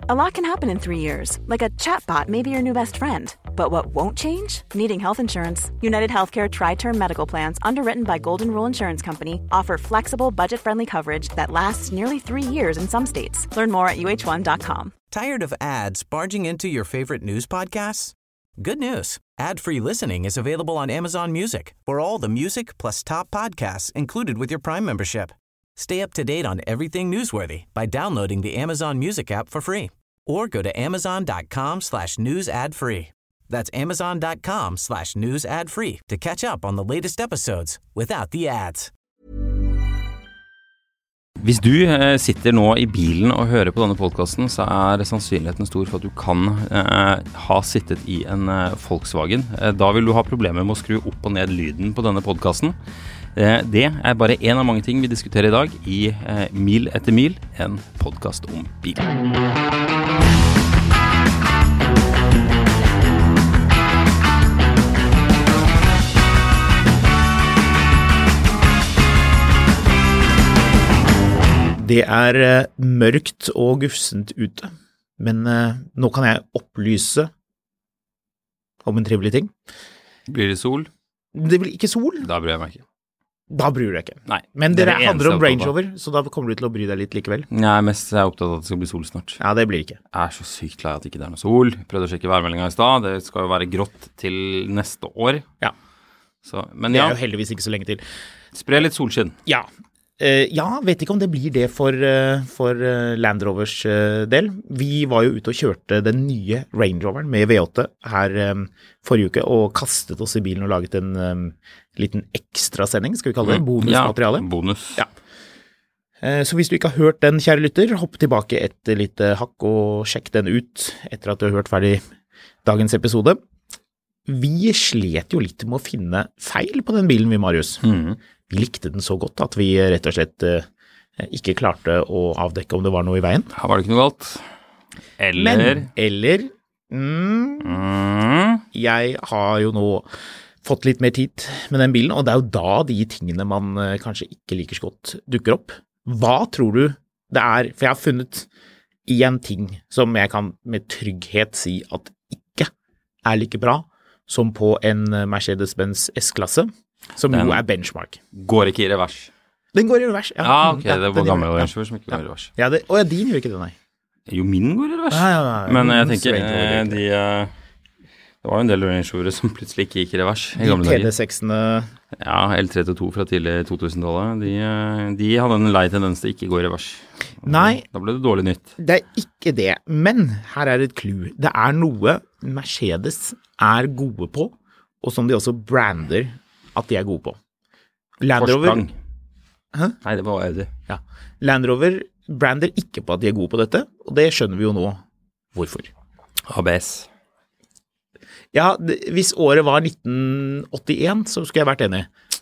A lot can happen in 3 years, like a chatbot may be your new best friend. But what won't change? Needing health insurance. United Healthcare Tri-Term Medical Plans, underwritten by Golden Rule Insurance Company, offer flexible, budget-friendly coverage that lasts nearly 3 years in some states. Learn more at uh1.com. Tired of ads barging into your favorite news podcasts? Good news. Ad-free listening is available on Amazon Music for all the music plus top podcasts included with your Prime membership. Stay up to date on everything newsworthy by downloading the Amazon Music app for free or go to amazon.com/news ad free. That's amazon.com/news ad free to catch up on the latest episodes without the ads. Hvis du sitter nå I bilen og hører på denne podcasten, så sannsynligheten stor for at du kan ha sittet I en Volkswagen. Da vil du ha problemer med å skru opp og ned lyden på denne podcasten. Det bare en av mange ting vi diskuterer I dag I Mil etter mil, en podcast om bil. Det mørkt og gufsent ute, men nå kan jeg opplyse om en trivelig ting. Blir det sol? Det blir ikke sol. Da bryr jeg meg ikke. Da bryr du deg ikke. Nei. Men det handler om Range Rover, så da kommer du til å bry deg litt likevel. Nei, mest jeg opptatt av at det skal bli sol snart. Ja, det blir ikke. Jeg så sykt lei at ikke det noe sol. Jeg prøvde å sjekke værmeldingen I sted. Det skal jo være grått til neste år. Ja. Så, men det ja. Jo heldigvis ikke så lenge til. Spre litt solskinn. Ja. Ja, vet ikke om det blir det for Land Rovers del. Vi var jo ute og kjørte den nye Range Roveren med V8 her forrige uke, og kastet oss I bilen og laget en liten ekstra sending, skal vi kalle det, bonusmateriale. Ja, bonus. Ja. Så hvis du ikke har hørt den, kjære lytter, hopp tilbake et lite hakk og sjekk den ut etter at du har hørt ferdig dagens episode. Vi slet jo litt med å finne feil på den bilen, vi, Marius. Vi likte den så godt at vi rett og slett ikke klarte å avdekke om det var noe I veien. Her var det ikke noe galt. Jeg har jo nå fått litt mer tid med den bilen, og det jo da de tingene man kanskje ikke liker så godt dukker opp. Hva tror du det for jeg har funnet en ting som jeg kan med trygghet si at ikke like bra som på en Mercedes-Benz S-klasse, som den jo benchmark. Går ikke I revers. Den går I revers, ja. Ja, ok, det var gammel Range Rover som ikke går I revers. Ja, din gjør ikke det, nei. Jo, min går I revers. Ja. Men jeg tenker, det var jo en del Range Rover som plutselig ikke gikk I revers I gamle dager. TD6-ene... Ja, L32 fra tidlig 2000-tallet, de hadde en lei tendens til ikke gå I revers. Nei. Da ble det dårlig nytt. Det ikke det, men her et clue. Det noe Mercedes gode på, og som de også brander at de gode på. Land Rover... Forsprang. Hæ? Nei, det var Audi. Ja. Land Rover brander ikke på at de gode på dette, og det skjønner vi jo nå hvorfor. ABS. Ja, hvis året var 1981, så skulle jeg vært enig.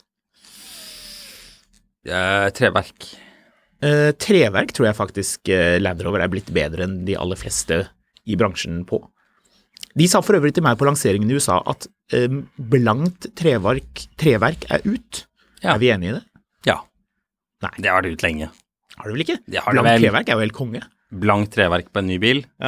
Treverk. Treverk tror jeg faktisk Land Rover blitt bedre enn de aller fleste I bransjen på. De sa for øvrig til meg på lanseringen I USA at blankt treverk ut. Ja. Vi enige I det? Ja. Nei. Det har det ut lenge. Har du vel ikke? Det har blankt det vel. Treverk jo helt konge. Blankt treverk på en ny bil? Ja.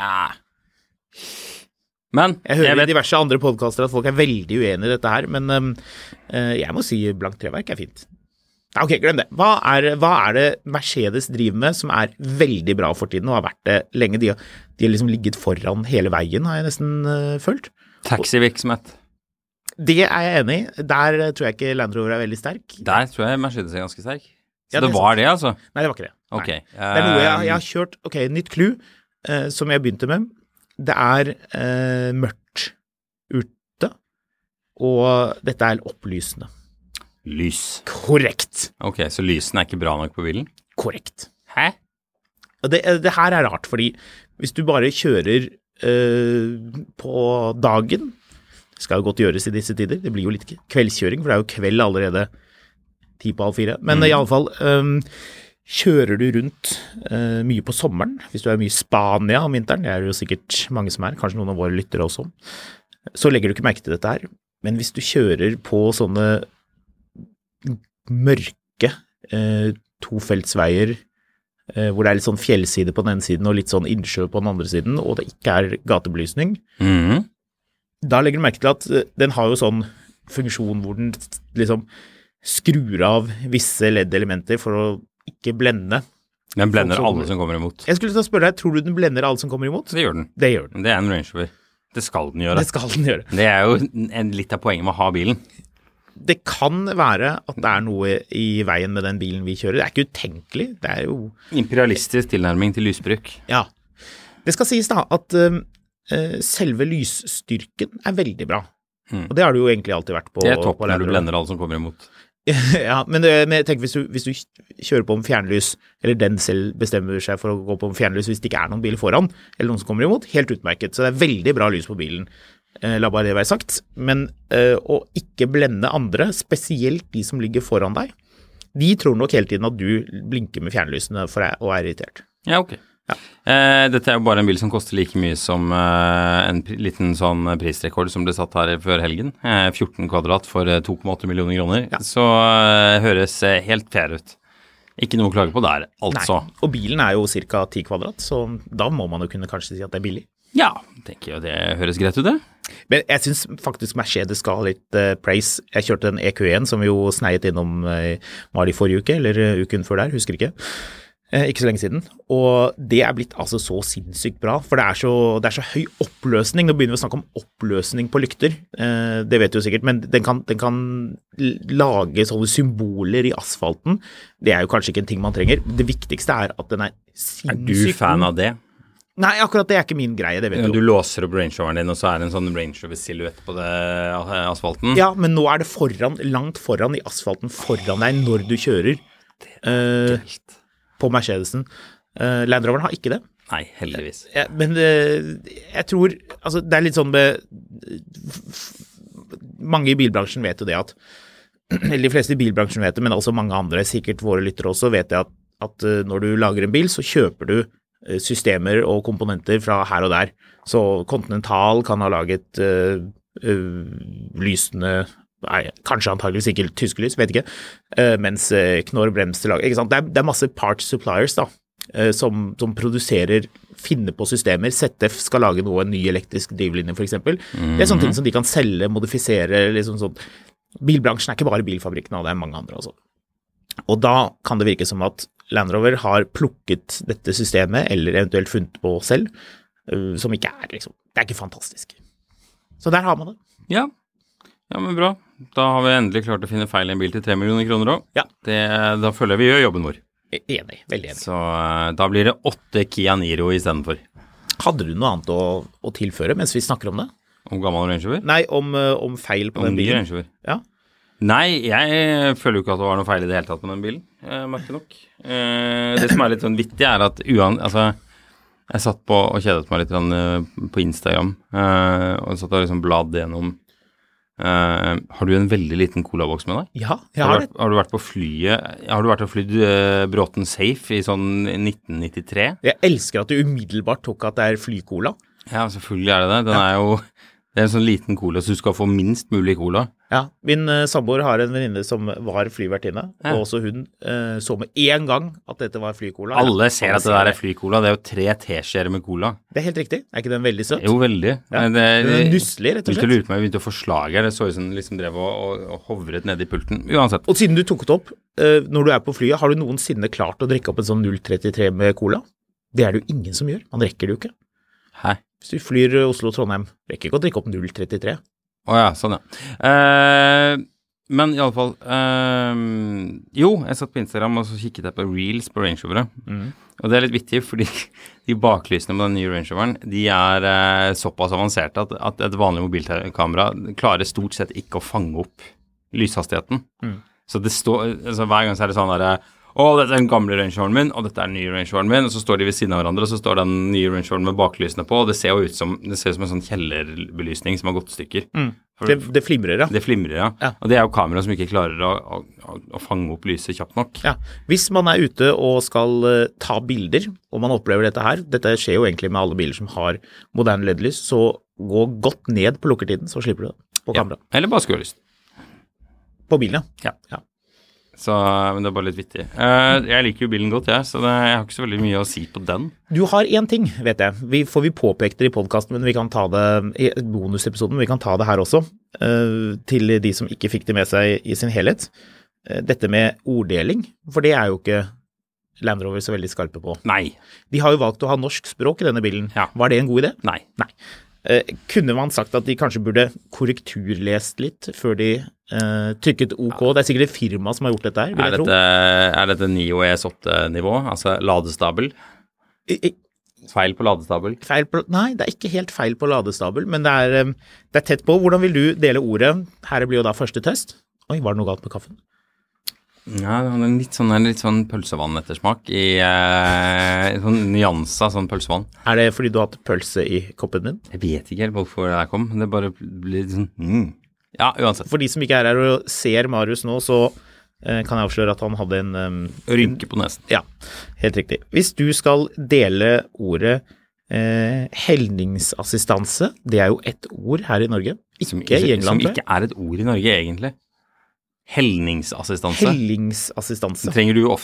Men jeg hører I diverse andre podcaster at folk veldig uenige I dette her, men jeg må si blankt treverk fint. Ok, glem det. Hva det Mercedes driver med som veldig bra for tiden og har vært det lenge? De har liksom ligget foran hele veien, har jeg nesten følt. Taxivirksomhet. Det jeg enig I. Der tror jeg ikke Land Rover veldig sterk. Der tror jeg Mercedes ganske sterk. Så ja, det var det, altså? Nei, det var ikke det. Ok. Det noe jeg har kjørt, nytt clue som jeg begynte med. Det mørkt ute, og dette opplysende. Lys. Korrekt. Ok, så lysene ikke bra nok på bilen? Korrekt. Hæ? Og det her rart, fordi hvis du bare kjører på dagen, det skal jo godt gjøres I disse tider, det blir jo litt kveldskjøring, for det jo kveld allerede 3:30, men I alle fall kjører du rundt mye på sommeren, hvis du mye I Spania om vinteren, det jo sikkert mange som kanskje noen av våre lyttere også, så legger du ikke merke til dette her, men hvis du kjører på sånne mørke tofeltsveier hvor det litt sånn fjellside på den ene siden og litt sånn innsjø på den andre siden, og det ikke gatebelysning. Da legger du merke til at den har jo sånn funksjon hvor den liksom skrur av visse LED-elementer for å ikke blende. Den blender alle som kommer imot. Jeg skulle til å spørre deg, tror du den blender alle som kommer imot? Det gjør den. Det gjør den. Det en Range Rover. Det skal den gjøre. Det skal den gjøre. Det jo litt av poenget med å ha bilen. Det kan være at det noe i veien med den bilen vi kjører. Det ikke utenkelig. Det jo... Imperialistisk tilnærming til lysbruk. Ja. Det skal sies da at selve lysstyrken veldig bra. Og det har det jo egentlig alltid vært på. Det topp når du blender alle som kommer imot. Ja, men tenk hvis du kjører på med fjernlys, eller den selv bestemmer seg for å gå på med fjernlys hvis det ikke noen bil foran, eller noen som kommer imot, helt utmerket. Så det veldig bra lys på bilen. La bare det være sagt. Men å ikke blende andre, spesielt de som ligger foran deg, de tror nok hele tiden at du blinker med fjernlysene og irritert. Ja, ok. Ja. Dette jo bare en bil som koster like mye som en liten sånn prisrekord som ble satt her før helgen. 14 kvadrat for 2,8 millioner kroner. Ja. Så høres helt fair ut. Ikke noe å klage på der, altså. Nei, og bilen jo cirka 10 kvadrat, så da må man jo kunne kanskje si at det billig. Ja, tenker jeg det høres greit ut det. Men jeg synes faktisk Mercedes skal ha litt praise. Jeg kjørte en EQ1 som vi jo sneiet innom var det i forrige uke, eller uken før der, husker ikke. Ikke så lenge siden, og det blitt altså så sinnssykt bra, for det så høy oppløsning. Nå begynner vi å snakke om oppløsning på lykter, det vet du jo sikkert, men den kan lage sånne symboler i asfalten. Det jo kanskje ikke en ting man trenger. Det viktigste at den sinnssykt. Du fan av det? Nei, akkurat det ikke min greie, det vet du. Du låser opp Range Roveren din, og så det en sånn Range Rover-silhuett på asfalten. Ja, men nå det langt foran i asfalten foran deg når du kjører. På Mercedesen. Land Roveren har ikke det. Nei, heldigvis. Ja, men jeg tror, altså det litt sånn med, mange i bilbransjen vet jo det at, eller de fleste i bilbransjen vet det, men også mange andre, sikkert våre lyttere også, vet det at når du lager en bil, så kjøper du systemer og komponenter fra her og der. Så Continental kan ha laget lysende, kanskje antageligvis ikke tyskelys, vet ikke, mens Knorr Brems til lag, ikke sant? Det masse parts suppliers da, som produserer, finner på systemer. ZF skal lage en ny elektrisk drivlinje for eksempel. Det sånne ting som de kan selge, modifisere, liksom sånn. Bilbransjen ikke bare bilfabrikkene, og det mange andre også. Og da kan det virke som at Land Rover har plukket dette systemet, eller eventuelt funnet på selv, som ikke liksom, det ikke fantastisk. Så der har man det. Ja, men bra. Da har vi endelig klart å finne feil i en bil til 3 millioner kroner også. Ja. Da føler jeg vi gjør jobben vår. Enig, veldig enig. Så da blir det 8 Kia Niro i stedet for. Hadde du noe annet å tilføre mens vi snakker om det? Om gammel Range Rover? Nei, om feil på den bilen. Om ny Range Rover? Ja. Nei, jeg føler jo ikke at det var noe feil i det hele tatt med den bilen. Merker nok. Det som litt sånn vittig at jeg satt på og kjedet meg litt på Instagram, og satt og liksom bladd gjennom. Har du en veldig liten colaboks med deg? Ja, jeg har det. Har du vært på flyet? Har du vært og flydd Bråten Safe i sånn 1993? Jeg elsker at du umiddelbart tok at det flycola. Ja, selvfølgelig det. Den jo... Det en sånn liten cola, så du skal få minst mulig cola. Ja, min samboer har en venninne som var flyvertinne, og også hun så med en gang at dette var flycola. Alle ser at det der flycola, det jo 3 teskjeer med cola. Det helt riktig, ikke den veldig søt? Jo, veldig. Ja. Det nusselig, rett og slett. Jeg begynte å få slag her, det så ut som liksom drev og hovret nede i pulten, uansett. Og siden du tok det opp, når du på flyet, har du noensinne klart å drikke opp en sånn 0,33 med cola? Det det jo ingen som gjør, man rekker det jo ikke. Hæ? Hvis du flyr Oslo-Trondheim, rekker ikke å drikke opp 0,33. Åja, sånn ja. Men i alle fall, jo, jeg satt på Instagram og så kikket jeg på Reels på Range Rovere. Og det litt vittig, fordi de baklysene med den nye Range Roveren, de såpass avanserte at et vanlig mobilkamera klarer stort sett ikke å fange opp lyshastigheten. Så det står, altså hver gang så det sånn der, dette den gamle Range Roveren min, og dette den nye Range Roveren min, og så står de ved siden av hverandre, og så står den nye Range Roveren med baklysene på, og det ser jo ut som en sånn kjellerbelysning som har gått stykker. Det flimrer, ja. Det flimrer, ja. Og det jo kamera som ikke klarer å fange opp lyset kjapt nok. Ja, hvis man ute og skal ta bilder, og man opplever dette skjer jo egentlig med alle biler som har moderne LED-lys, så gå godt ned på lukkertiden, så slipper du det på kamera. Eller bare skru lyst. På bilen, ja. Så, men det er bare litt vittig. Jeg liker jo bilen godt, så jeg har ikke så veldig mye å si på den. Du har en ting, vet jeg. Vi påpekte det i podcasten, men vi kan ta det i bonusepisoden, vi kan ta det her også, til de som ikke fikk det med seg i sin helhet. Dette med orddeling, for det er jo ikke Land Rover så veldig skarpe på. Nei. De har jo valgt å ha norsk språk i denne bilen. Ja. Var det en god idé? Nei. Kunne man sagt at de kanskje burde korrekturlest litt før de trykket OK? Det er sikkert et firma som har gjort dette her, vil jeg tro. Er dette Nio ES8-nivå, altså ladestabel? Feil på ladestabel? Nei, det er ikke helt feil på ladestabel, men det er tett på. Hvordan vil du dele ordet? Her blir jo da første test. Oi, var det noe galt med kaffen? Ja, det er litt sånn pølsevann-ettersmak i sånn nyansa, sånn pølsevann. Er det fordi du har hatt pølse i koppen din? Jeg vet ikke helt hvorfor det kom, det bare blir sånn, Ja, uansett. For de som ikke er her og ser Marius nå, så kan jeg avsløre at han hadde en Rynke på nesen. Ja, helt riktig. Hvis du skal dele ordet helningsassistanse, det er jo et ord her i Norge, ikke i England. Som ikke er et ord i Norge, egentlig. Helningsassistanse. Helningsassistanse. Trenger du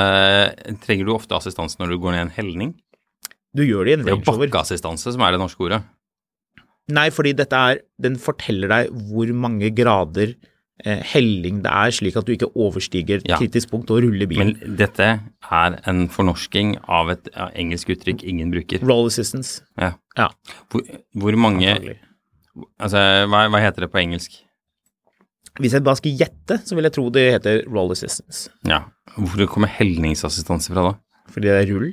ofte assistanse når du går ned en helning? Du gjør det i en Range Rover. Det er jo bakkeassistanse som er det norske ordet. Nei, fordi den forteller deg hvor mange grader helling det er, slik at du ikke overstiger kritisk punkt og ruller bilen. Men dette er en fornorsking av et engelsk uttrykk ingen bruker. Roll assistance. Ja. Hvor mange... Altså, hva heter det på engelsk? Hvis jeg bare skal gjette, så vil jeg tro det heter roll assistance. Ja, hvorfor kommer helningsassistanse fra da? Fordi det er rull.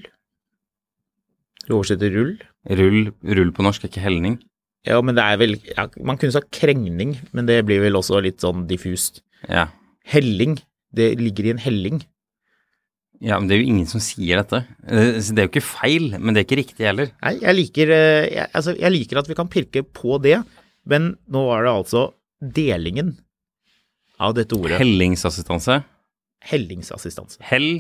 Du oversetter rull. Rull på norsk er ikke helning. Ja, men det er vel, man kunne sagt krengning, men det blir vel også litt sånn diffust. Ja. Helling, det ligger i en helling. Ja, men det er jo ingen som sier dette. Det er jo ikke feil, men det er ikke riktig heller. Nei, jeg liker at vi kan pirke på det, men nå var det altså delingen av dette ordet. Hellingsassistanse. Hellingsassistanse.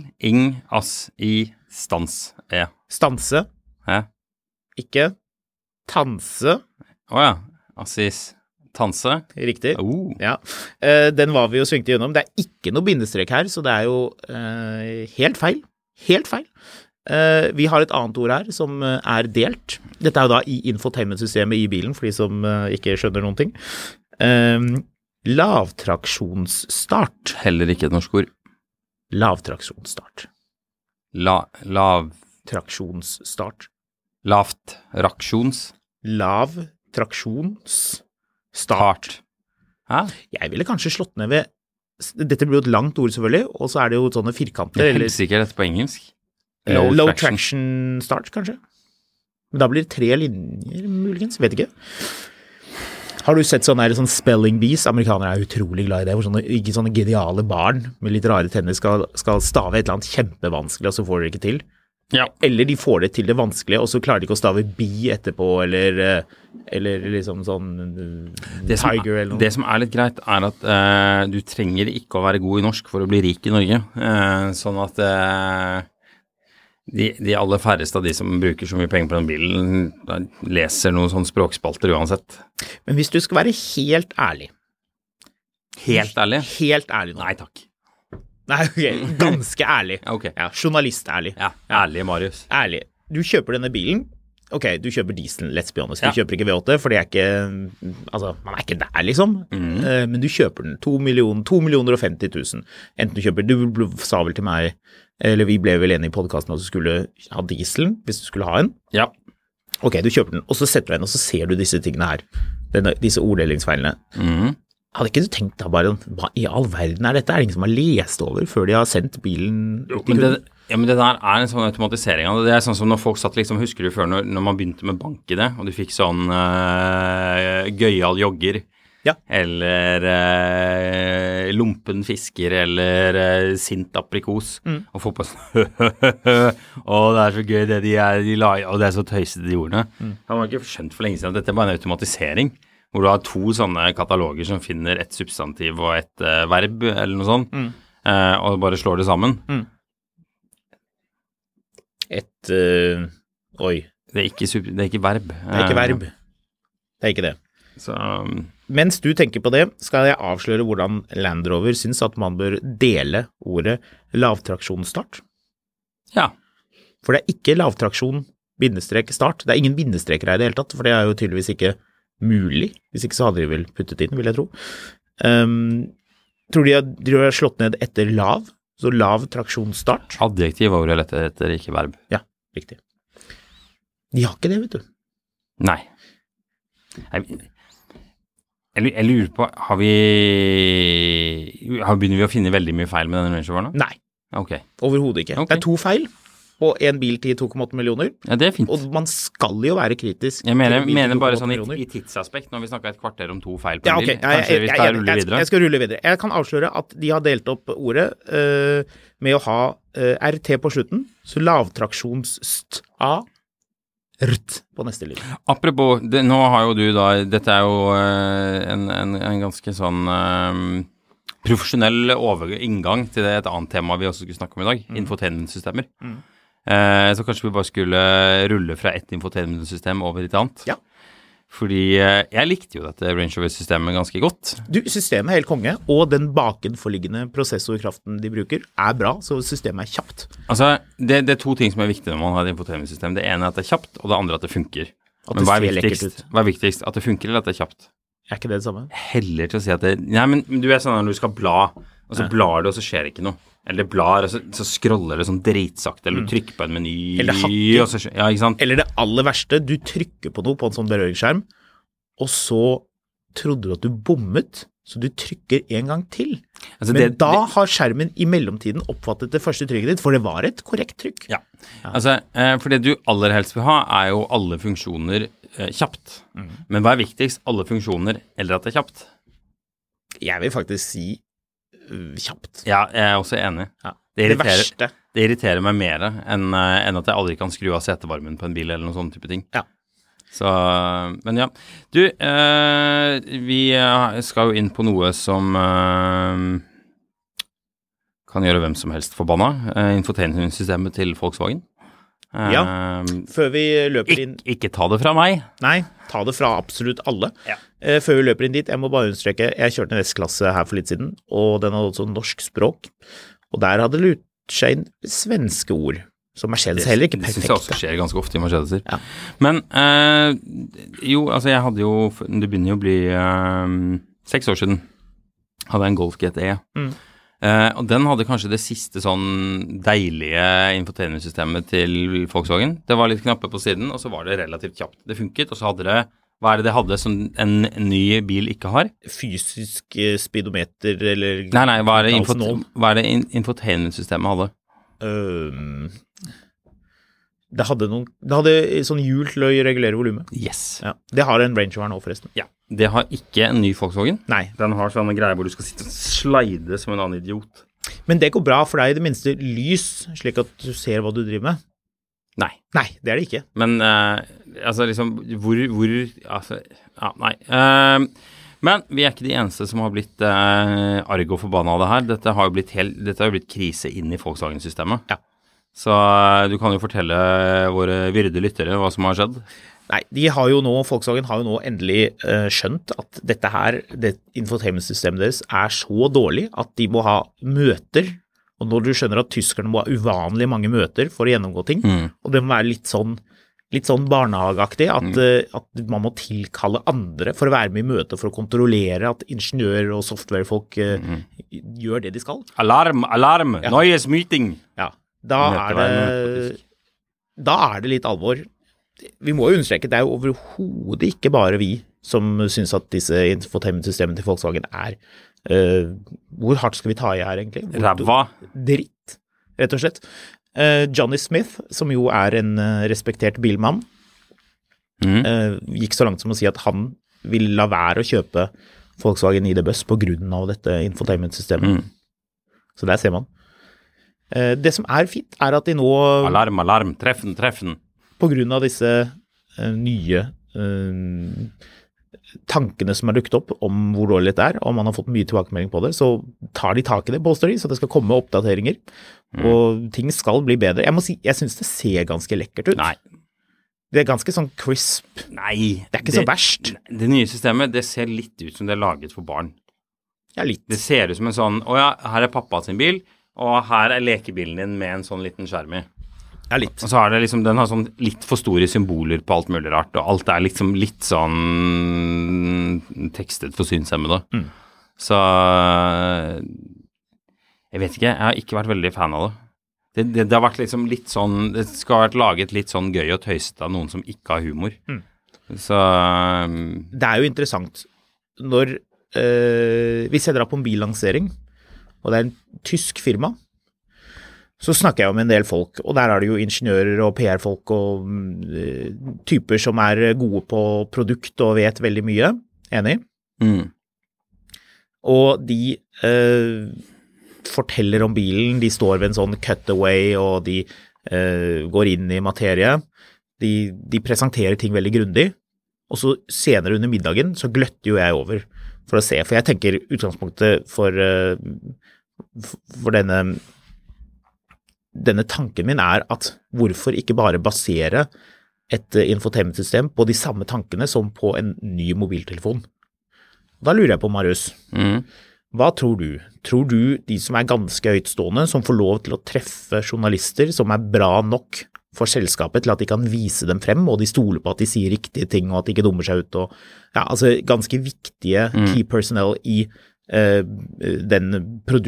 Hell-ing-ass-i-stans. Ja. Stanse. Ja. Ikke tanse. Åja, assis-tanse. Riktig. Ja. Den var vi jo svingte gjennom. Det er ikke noe bindestrek her, så det er jo helt feil. Helt feil. Vi har et annet ord her som er delt. Dette er jo da i infotainment-systemet i bilen, for de som ikke skjønner noen ting. Lavtraksjonsstart. Heller ikke et norsk ord. Lavtraksjonsstart. Lavtraksjonsstart. Lavtraksjons. Lavtraksjonsstart. Hæ? Jeg ville kanskje slått ned ved, dette blir jo et langt ord selvfølgelig, og så er det jo sånne firkanter. Jeg er helt sikkert dette på engelsk. Low traction start, kanskje. Men da blir det 3 linjer, muligens, vet ikke. Har du sett sånne spelling bees? Amerikanere er utrolig glad i det, hvor sånne geniale barn med litt rare tenner skal stave et eller annet kjempevanskelig, og så får de det ikke til. Ja. Eller de får det til det vanskelige, og så klarer de ikke å stave bi etterpå, eller liksom sånn tiger eller noe. Det som er litt greit er at du trenger ikke å være god i norsk for å bli rik i Norge. Sånn at de aller færreste av de som bruker så mye penger på den bilen, leser noen sånne språkspalter uansett. Men hvis du skal være helt ærlig. Helt ærlig? Helt ærlig nå. Nei, takk. Nei, okay. Ganske ærlig. Okay. Ja, journalist-ærlig. Ja, ærlig, Marius. Ærlig. Du kjøper denne bilen. Ok, du kjøper diesel, let's be honest. Du kjøper ikke V8, for det er ikke, altså, man er ikke der liksom. Men du kjøper den, 2 250 000. Enten du kjøper, du sa vel til meg, eller vi ble vel enige i podcasten at du skulle ha dieselen, hvis du skulle ha en. Ja. Ok, du kjøper den, og så setter du den, og så ser du disse tingene her. Disse orddelingsfeilene. Hadde ikke du tenkt da bare, hva i all verden er dette? Er det ingen som har lest over før de har sendt bilen? Men det der er en sånn automatisering av det. Det er sånn som når folk satt liksom, husker du før når man begynte med bank i det, og du fikk sånn gøyal jogger, eller lompen fisker, eller sint aprikos, og folk bare sånn, det er så gøy det de la, og det er så tøysete de ordene. Jeg har ikke skjønt for lenge siden at dette er bare en automatisering, hvor du har 2 sånne kataloger som finner et substantiv og et verb, eller noe sånt, og bare slår det sammen. Oi. Det er ikke verb. Det er ikke verb. Det er ikke det. Så, Mens du tenker på det, skal jeg avsløre hvordan Land Rover synes at man bør dele ordet lavtraksjonsstart. Ja. For det ikke lavtraksjon bindestrek start. Det ingen bindestreker her i det hele tatt, for det jo tydeligvis ikke mulig. Hvis ikke så hadde de vel puttet inn, vil jeg tro. Tror de har slått ned etter lav, så lav traksjonsstart. Adjektiv var ordet lett etter, ikke verb. Ja, riktig. De har ikke det, vet du. Nei. Jeg lurer på, begynner vi å finne veldig mye feil med denne Range Roveren nå? Nei, overhodet ikke. Okay. Det 2 feil på en bil til 2,8 millioner. Ja, det fint. Og man skal jo være kritisk. Jeg mener bare sånn i tidsaspekt, når vi snakket et kvarter om 2 feil på en bil. Kanskje vi skal rulle videre? Jeg skal rulle videre. Jeg kan avsløre at de har delt opp ordet med å ha RT på slutten, så lavtraksjons-st-a rtt på neste linje. Apropos, nå har jo du da, dette jo en ganske sånn profesjonell inngang til et annet tema vi også skulle snakke om i dag, infotainment-systemer. Så kanskje vi bare skulle rulle fra et infotainment-system over til et annet. Ja. Fordi jeg likte jo dette Range Rover-systemet ganske godt. Systemet helt konge, og den bakenforliggende prosessorkraften de bruker bra, så systemet kjapt. Altså, det 2 ting som viktig når man har et infotainment-system. Det ene at det kjapt, og det andre at det funker. Men hva viktigst? At det funker eller at det kjapt? Ikke det samme? Heller til å si at det... Nei, men du sånn når du skal bla, og så blar du, og så skjer det ikke noe. Eller det blar, og så scroller det sånn dritsakte, eller du trykker på en meny, eller hakker. Og så skjer, ja, ikke sant? Eller det aller verste, du trykker på noe på en sånn berøringsskjerm, og så trodde du at du bommet, så du trykker en gang til. Altså men da har skjermen i mellomtiden oppfattet det første trykket ditt, for det var et korrekt trykk. Ja. Altså, for det du aller helst vil ha, jo alle funksjoner kjapt. Men hva viktigst, alle funksjoner, eller at det kjapt? Jeg vil faktisk si kjapt. Ja, jeg også enig. Ja. Det irriterer meg mer enn at jeg aldri kan skru av setevarmen på en bil, eller noen sånne type ting. Ja. Så, men ja. Du, vi skal jo inn på noe som kan gjøre hvem som helst forbanna. Infotainment-systemet til Volkswagen. Ja, før vi løper inn... Ikke ta det fra meg. Nei, ta det fra absolutt alle. Ja. Før vi løper inn dit, jeg må bare understreke, jeg kjørte en S-klasse her for litt siden, og den hadde også norsk språk, og der hadde det lurt seg inn svenske ord, så Mercedes heller ikke perfekt. Det synes jeg også skjer ganske ofte i Mercedeser. Ja. Men, jo, altså jeg hadde jo, det begynner jo å bli 6 år siden, hadde jeg en Golf GTE. Og den hadde kanskje det siste sånn deilige infotainment-systemet til Volkswagen. Det var litt knapper på siden, og så var det relativt kjapt. Det funket, og så hadde det, hva det hadde som en ny bil ikke har? Fysisk speedometer, eller... Nei, hva det infotainment-systemet hadde? Det hadde sånn hjul til å regulere volumet. Yes. Ja, det har en Range Rover nå forresten. Ja, det har ikke en ny Volkswagen. Nei. Den har sånne greier hvor du skal sitte og slide som en annen idiot. Men det går bra for deg i det minste lys, slik at du ser hva du driver med. Nei. Nei, det det ikke. Men, altså liksom, altså, ja, nei. Men vi ikke de eneste som har blitt arg og forbannet av det her. Dette har jo blitt krise inn i Volkswagen-systemet. Ja. Så du kan jo fortelle våre vyrde lyttere hva som har skjedd. Nei, Volkswagen har jo nå endelig skjønt at dette her, det infotainment-systemet deres så dårlig at de må ha møter, og når du skjønner at tyskerne må ha uvanlig mange møter for å gjennomgå ting, og det må være litt sånn barnehageaktig, at man må tilkalle andre for å være med i møte for å kontrollere at ingeniører og softwarefolk gjør det de skal. Alarm, ja. Neues meeting. Ja, da det litt alvor. Vi må jo understreke, det jo overhodet ikke bare vi som synes at disse infotainment-systemene til Volkswagen hvor hardt skal vi ta i her egentlig? Ræva. Dritt, rett og slett. Johnny Smith, som jo en respektert bilmann, gikk så langt som å si at han vil la være å kjøpe Volkswagen ID-buss på grunn av dette infotainment-systemet. Så der ser man. Det som fint at de nå... Alarm, treffen. På grunn av disse nye tankene som dukket opp om hvor dårlig det og man har fått mye tilbakemelding på det, så tar de tak i det, påstår de, så det skal komme oppdateringer, og ting skal bli bedre. Jeg må si, jeg synes det ser ganske lekkert ut. Nei. Det er ganske sånn crisp. Nei. Det er ikke så verst. Det nye systemet, det ser litt ut som det er laget for barn. Ja, litt. Det ser ut som en sånn, her er pappa sin bil, og her er lekebilen din med en sånn liten skjerm i. Ja, litt. Og så er det liksom, den har sånn litt for store symboler på alt mulig rart, og alt er liksom litt sånn tekstet for synshemmede. Så jeg vet ikke, jeg har ikke vært veldig fan av det. Det har vært liksom litt sånn, det skal ha vært laget litt sånn gøy og tøyset av noen som ikke har humor. Så det er jo interessant. Når, hvis jeg drar på en billansering, og det er en tysk firma, så snakker jeg om en del folk, og der er det jo ingeniører og PR-folk og typer som er gode på produkt og vet veldig mye. Enig? Og de forteller om bilen, de står ved en sånn cutaway, og de går inn i materie. De presenterer ting veldig grundig, og så senere under middagen så gløtter jo jeg over for å se, for jeg tenker utgangspunktet for denne tanken min er at hvorfor ikke bare basere et infotainment-system på de samme tankene som på en ny mobiltelefon? Da lurer jeg på, Marius, hva tror du? Tror du de som er ganske høytstående, som får lov til å treffe journalister som er bra nok for selskapet til at de kan vise dem frem, og de stoler på at de sier riktige ting, og at de ikke dummer seg ut, og ja, altså ganske viktige key personnel i den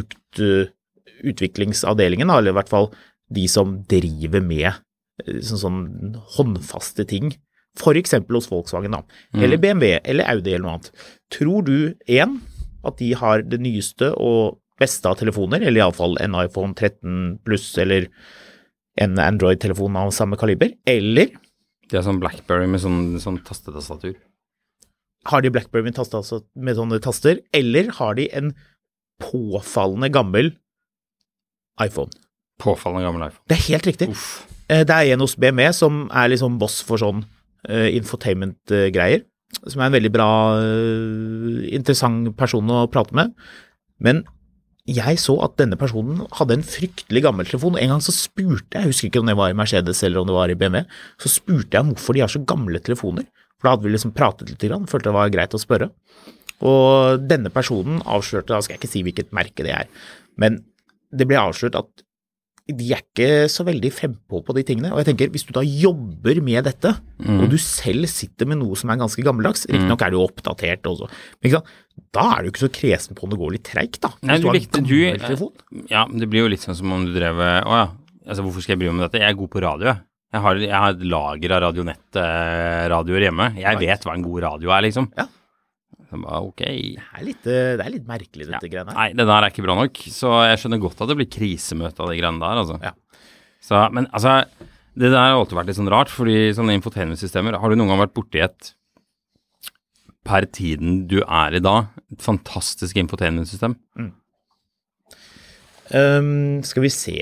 produktutviklingsavdelingen, eller i hvert fall de som driver med sånn håndfaste ting, for eksempel hos Volkswagen da, eller BMW, eller Audi eller noe annet. Tror du at de har det nyeste og beste av telefoner, eller i alle fall en iPhone 13 Plus, eller en Android-telefon av samme kaliber, eller det er sånn BlackBerry med sånn tastetastatur. Har de BlackBerry med sånne taster, eller har de en påfallende gammel iPhone? Påfallende gammel iPhone. Det er helt riktig. Det er en hos BMW som er liksom boss for sånn infotainment-greier, som er en veldig bra, interessant person å prate med. Men jeg så at denne personen hadde en fryktelig gammel telefon. En gang så spurte jeg husker ikke om det var i Mercedes eller om det var i BMW, så spurte jeg hvorfor de har så gamle telefoner. For da hadde vi liksom pratet litt, følte det var greit å spørre. Og denne personen avslørte, da skal jeg ikke si hvilket merke det er, men det ble avslørt at de er ikke så veldig frempå på de tingene. Og jeg tenker, hvis du da jobber med dette, og du selv sitter med noe som er ganske gammeldags, riktig nok er det jo oppdatert også, men ikke sant? Da er du ikke så kresen på om det går litt treigt da. Nei, du likte, ja, det blir jo litt sånn som om du drev, altså hvorfor skal jeg bry meg om dette? Jeg er god på radio, jeg har et lager av radioer hjemme. Jeg vet hva en god radio er, liksom. Ja. Så bare, ok. Det er litt merkelig, dette greiene her. Nei, det der er ikke bra nok, så jeg skjønner godt at det blir krisemøte av de greiene der, altså. Ja. Så, men altså, det der har alltid vært litt sånn rart, fordi sånne infotainment-systemer, har du noen gang vært borti et per tiden du er i dag, et fantastisk infotainment-system? Skal vi se.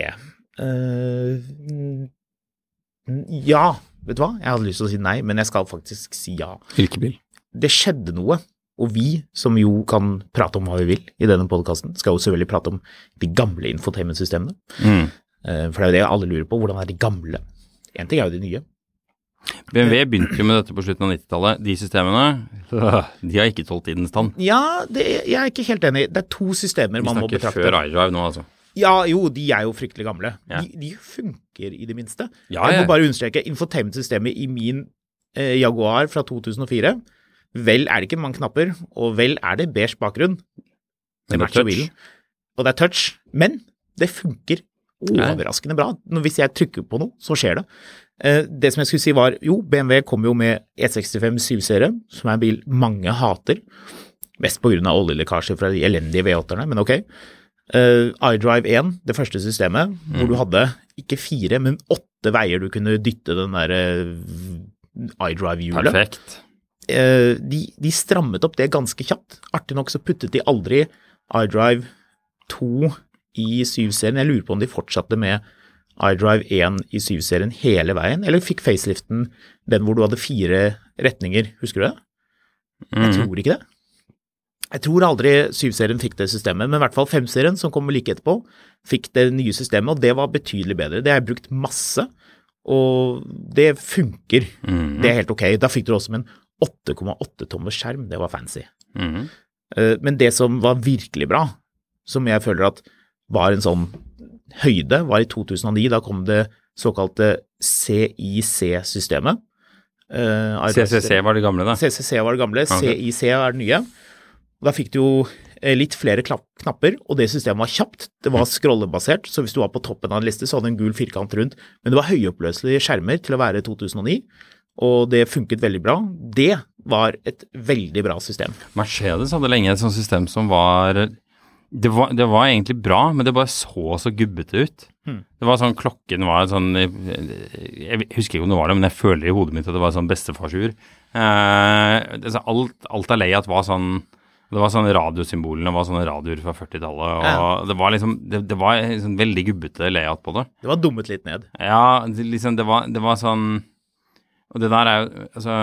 Ja, vet du hva? Jeg hadde lyst til å si nei, men jeg skal faktisk si ja. Yrkebil. Det skjedde noe, og vi som jo kan prate om hva vi vil i denne podcasten, skal jo selvfølgelig prate om de gamle infotainment-systemene. For det er jo det alle lurer på, hvordan er de gamle? En ting er jo de nye. BMW begynte jo med dette på slutten av 90-tallet. De systemene, de har ikke tålt tidens tann. Ja, jeg er ikke helt enig. Det er to systemer man må betrakte. Vi snakker før iDrive nå, altså. Ja, jo, de er jo fryktelig gamle. Ja. De funker i det minste. Ja, jeg må bare understreke, infotainment-systemet i min Jaguar fra 2004, vel er det ikke mange knapper, og vel er det beige bakgrunn. Det matcher bilen. Og det er touch, men det funker overraskende bra. Hvis jeg trykker på noe, så skjer det. Det som jeg skulle si var, jo, BMW kom jo med E65 7-serie, som er en bil mange hater, mest på grunn av oljelekkasjer fra de elendige V8-erne, men ok. iDrive 1, det første systemet, hvor du hadde ikke 4, men 8 veier du kunne dytte den der iDrive-hjulet. Perfekt. De strammet opp det ganske kjapt. Artig nok så puttet de aldri iDrive 2 i 7-serien. Jeg lurer på om de fortsatte med iDrive 1 i 7-serien hele veien, eller fikk faceliften den hvor du hadde 4 retninger, husker du det? Jeg tror ikke det. Jeg tror aldri 7-serien fikk det systemet, men i hvert fall 5-serien som kom like etterpå, fikk det nye systemet, og det var betydelig bedre. Det har jeg brukt masse, Og det funker. Det helt ok. Da fikk du også med en 8,8 tommer skjerm. Det var fancy. Men det som var virkelig bra, som jeg føler at var en sånn høyde, var i 2009. Da kom det såkalte CIC-systemet. CCC var det gamle da? CCC var det gamle, CIC er det nye. Da fikk du jo litt flere knapper, og det systemet var kjapt. Det var scrollebasert, så hvis du var på toppen av en liste, så hadde du en gul firkant rundt. Men det var høyoppløselige skjermer til å være 2009, og det funket veldig bra. Det var et veldig bra system. Mercedes hadde lenge et sånt system som var... Det var egentlig bra, men det bare så gubbete ut. Det var sånn, klokken var sånn, jeg husker ikke om det var det, men jeg føler i hodet mitt at det var sånn bestefarsur. Alt av layout var sånn, det var sånne radiosymbolene, var sånne radioer fra 40-tallet, og det var liksom, det var sånn veldig gubbete layout på det. Det var dummet litt ned. Ja, liksom, det var sånn, og det der er jo, altså,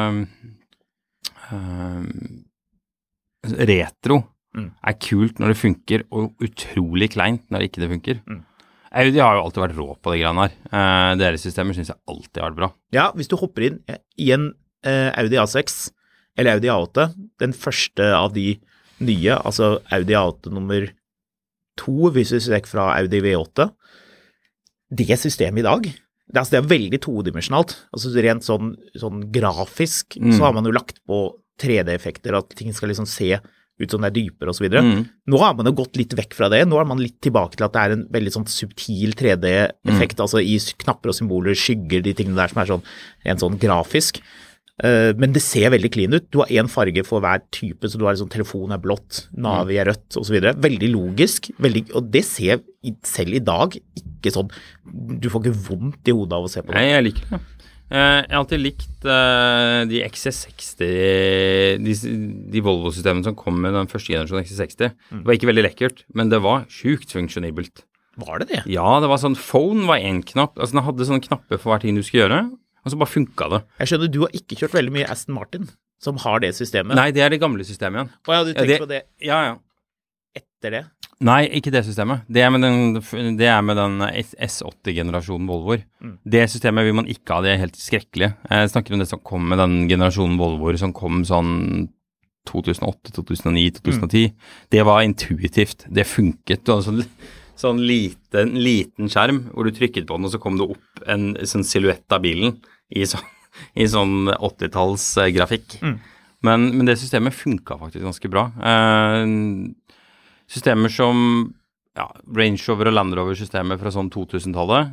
retro, er kult når det funker, og utrolig kleint når ikke det funker. Audi har jo alltid vært rå på det greiene her. Deres systemer synes jeg alltid har vært bra. Ja, hvis du hopper inn i en Audi A6 eller Audi A8, den første av de nye, altså Audi A8 nummer 2, hvis vi ser fra Audi V8, det systemet i dag, det er veldig todimensjonalt. Altså rent sånn grafisk, så har man jo lagt på 3D-effekter, at ting skal liksom se ut som det er dypere og så videre. Nå har man jo gått litt vekk fra det. Nå er man litt tilbake til at det er en veldig sånn subtil 3D-effekt, altså i knapper og symboler, skygger, de tingene der som er en sånn grafisk. Men det ser veldig clean ut. Du har en farge for hver type, så du har sånn, telefon er blått, Navi er rødt og så videre. Veldig logisk, og det ser selv i dag ikke sånn, du får ikke vondt i hodet av å se på det. Nei, jeg liker det. Jeg har alltid likt de XC60, de Volvo-systemene som kom med den første generasjonen XC60. Det var ikke veldig lekkert, men det var sjukt funksjonibelt. Var det det? Ja, det var sånn, phone var en knapp, altså den hadde sånne knapper for hver ting du skulle gjøre, og så bare funket det. Jeg skjønner, du har ikke kjørt veldig mye Aston Martin, som har det systemet. Nei, det er det gamle systemet igjen. Å ja, du tenker på det ja. Etter det? Nei, ikke det systemet. Det er med den S80-generasjonen Volvoer. Det systemet vil man ikke ha, det er helt skrekkelig. Jeg snakker om det som kom med den generasjonen Volvoer som kom sånn 2008, 2009, 2010. Det var intuitivt. Det funket. Du hadde sånn liten skjerm hvor du trykket på den, og så kom det opp en sånn silhuett av bilen i sånn 80-talls grafikk. Men det systemet funket faktisk ganske bra. Systemer som Range Rover og Land Rover-systemer fra sånn 2000-tallet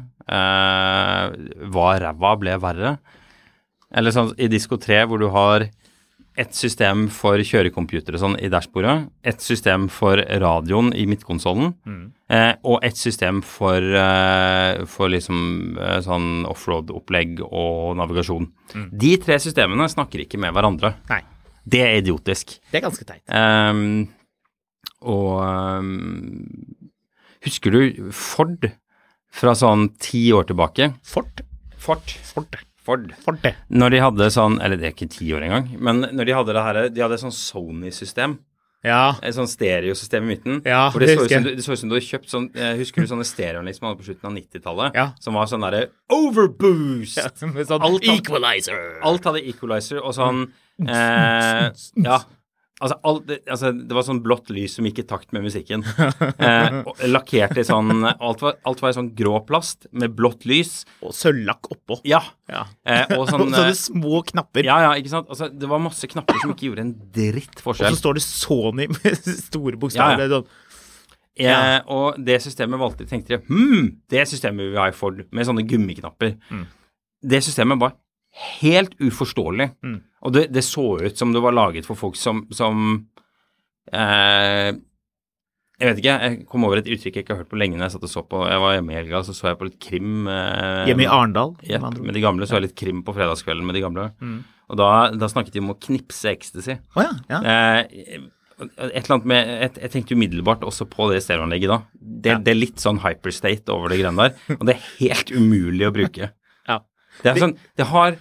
var ræva, ble verre. Eller sånn i Disco 3 hvor du har et system for kjørecomputere sånn i dashbordet, et system for radioen i midtkonsollen, og et system for liksom sånn offroad-opplegg og navigasjon. De 3 systemene snakker ikke med hverandre. Nei. Det er idiotisk. Det er ganske teit. Og husker du Ford fra sånn 10 år tilbake? Ford. Når de hadde sånn, eller det er ikke 10 år engang, men når de hadde det her, de hadde sånn Sony-system. Ja. Et sånn stereosystem i midten. Ja, det så ut som du hadde kjøpt sånn, husker du sånne stereoanlegg som man hadde på slutten av 90-tallet? Ja. Som var sånn der overboost! Ja, sånn equalizer! Alt hadde equalizer, og sånn, ja. Altså, det var sånn blått lys som gikk i takt med musikken. Lakkert i sånn, alt var i sånn grå plast med blått lys. Og sølvlakk oppå. Ja. Og sånne små knapper. Ja, ikke sant? Altså, det var masse knapper som ikke gjorde en dritt forskjell. Og så står det Sony med store bokstaver. Ja. Og det systemet tenkte jeg, det systemet vi har i Ford, med sånne gummiknapper. Det systemet var helt uforståelig. Og det så ut som det var laget for folk som jeg vet ikke, jeg kom over et uttrykk jeg ikke har hørt på lenge når jeg satt og så på, jeg var hjemme i helga, så jeg på litt krim. Hjemme i Arendal? Ja, med de gamle, så jeg litt krim på fredagskvelden med de gamle. Og da snakket de om å knipse ecstasy. Ja. Et eller annet med, jeg tenkte umiddelbart også på det stereoanlegget da. Det er litt sånn hyperstate over det greiene der, og det er helt umulig å bruke. Det er sånn, det har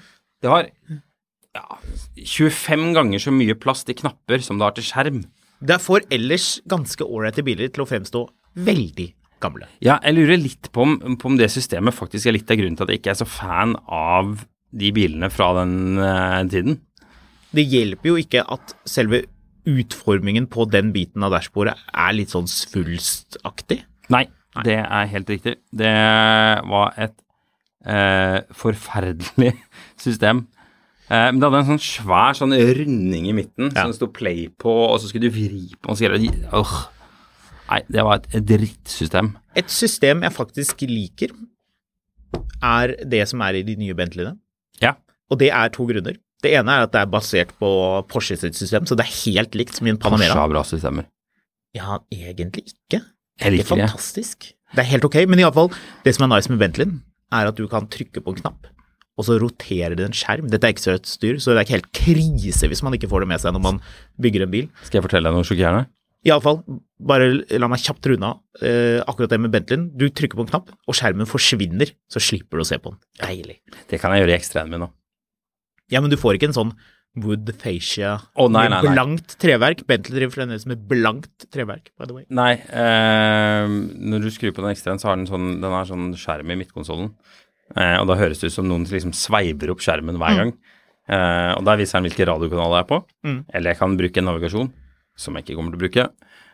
25 ganger så mye plass til knapper som det har til skjerm. Det får ellers ganske ålreite biler til å fremstå veldig gamle. Ja, jeg lurer litt på om det systemet faktisk litt av grunnen til at jeg ikke så fan av de bilene fra den tiden. Det hjelper jo ikke at selve utformingen på den biten av dashbordet litt sånn svulstaktig. Nei, det helt riktig. Det var et forferdelig system. Men det hadde en sånn svær sånn runding i midten, som det stod play på, og så skulle du vri på, og så nei, det var et drittsystem. Et system jeg faktisk liker, det som i de nye Bentleyene. Ja. Og det 2 grunner. Det ene at det basert på Porsche sitt system, så det helt likt som i en Panamera. Porsche har bra systemer. Ja, egentlig ikke. Jeg liker det. Det fantastisk. Det helt ok, men i alle fall, det som nice med Bentleyen, at du kan trykke på en knapp, og så roterer det en skjerm. Dette ikke så et styr, så det ikke helt krise hvis man ikke får det med seg når man bygger en bil. Skal jeg fortelle deg noe sjokkerende? I alle fall, bare la meg kjapt runde akkurat det med Bentleyen. Du trykker på en knapp, og skjermen forsvinner, så slipper du å se på den. Deilig. Det kan jeg gjøre i ekstraen min nå. Ja, men du får ikke en sånn wood fascia nei. Blankt treverk. Bentley driver fremdeles med blankt treverk, by the way. Nei, når du skrur på den ekstraen, så har den har sånn skjerm i midtkonsollen. Og da høres det ut som noen liksom sveiver opp skjermen hver gang. Og da viser den hvilke radiokanaler jeg på. Eller jeg kan bruke en navigasjon, som jeg ikke kommer til å bruke.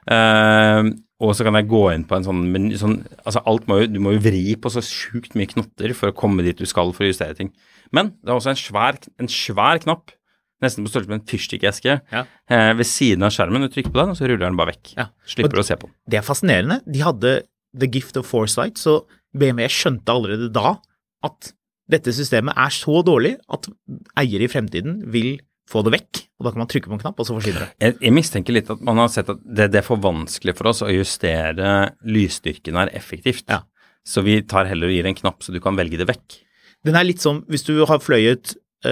Og så kan jeg gå inn på en sånn altså du må jo vri på så sjukt mye knotter for å komme dit du skal for å justere ting. Men det er også en svær knapp, nesten på størrelse med en fyrstikkeske, ved siden av skjermen. Du trykker på den, og så ruller den bare vekk. Slipper du å se på den. Det fascinerende. De hadde the gift of foresight, så BMW skjønte allerede da at dette systemet så dårlig at eiere i fremtiden vil få det vekk, og da kan man trykke på en knapp, og så forsvinner det. Jeg mistenker litt at man har sett at det for vanskelig for oss å justere lysstyrken effektivt. Ja. Så vi tar heller og gir en knapp, så du kan velge det vekk. Den litt sånn, hvis du har fløyet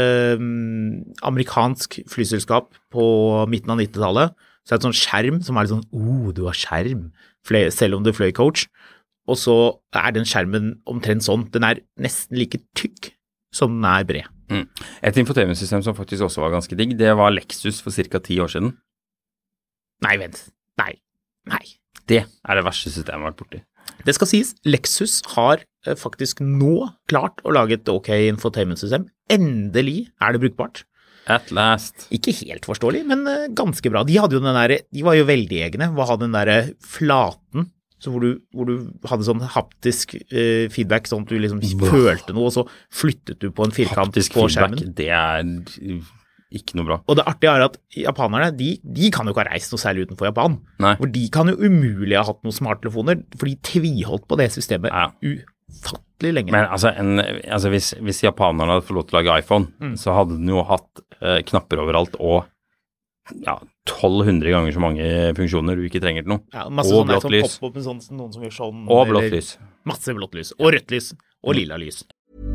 amerikansk flyselskap på midten av 90-tallet, så det sånn skjerm som litt sånn, du har skjerm, selv om du fløy coach, og så den skjermen omtrent sånn, den nesten like tykk som den bred. Et infotainmentsystem som faktisk også var ganske digg, det var Lexus for ca. 10 år siden. Nei, vent. Nei. Det det verste systemet jeg har vært borti. Det skal sies, Lexus har faktisk nå klart å lage et ok infotainmentsystem. Endelig det brukbart. At last. Ikke helt forståelig, men ganske bra. De hadde jo de var jo veldig egne. Hva hadde den der flaten, så hvor du hadde sånn haptisk feedback, sånn at du liksom følte noe, og så flyttet du på en firkant haptisk på feedback, skjermen. Det ikke noe bra. Og det artige at japanerne, de kan jo ikke ha reist noe særlig utenfor Japan. Nei. For de kan jo umulig ha hatt noen smarttelefoner, for de tviholdt på det systemet ufattelig lenge. Men hvis japanerne hadde fått lov til å lage iPhone, så hadde den jo hatt knapper overalt, og 1200 ganger så mange funksjoner du ikke trenger til noe. Ja, masse og blått lys. Pop-up med noen som gjør sånn. Og blått lys. Masse blått lys. Og rødt lys. Og lilla lys.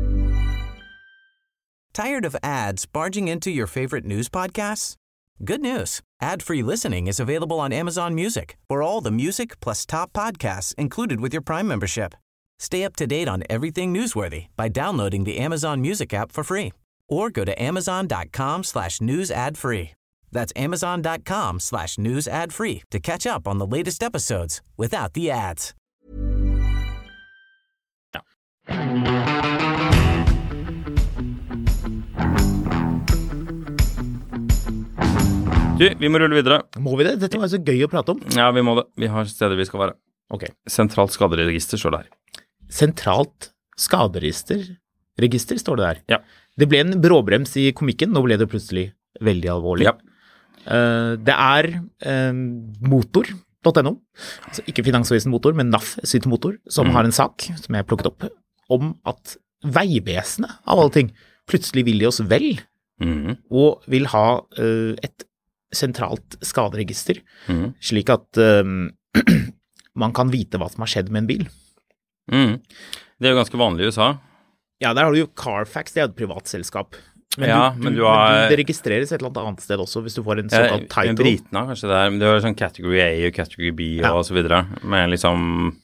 Tired of ads barging into your favorite news podcasts? Good news. Ad-free listening is available on Amazon Music for all the music plus top podcasts included with your Prime membership. Stay up to date on everything newsworthy by downloading the Amazon Music app for free or go to amazon.com/news ad free. That's amazon.com/news ad free to catch up on the latest episodes without the ads. Du, vi må rulle videre. Må vi det? Dette var så gøy å prate om. Ja, vi må det. Vi har steder vi skal være. Ok. Sentralt skaderegister står det her. Sentralt skaderegister står det der. Ja. Det ble en bråbrems i komikken, nå ble det plutselig veldig alvorlig. Ja. Det motor.no, altså ikke Finansavisen Motor, men NAF sitt motor, som har en sak som jeg plukket opp, om at veivesenet av alle ting plutselig vil de oss vel, og vil ha et sentralt skaderegister, slik at man kan vite hva som har skjedd med en bil. Det jo ganske vanlig i USA. Ja, der har du jo Carfax, det et privat selskap. Men det registreres et eller annet sted også, hvis du får en såkalt title. Britene kanskje det men det var sånn category A og category B og så videre, med liksom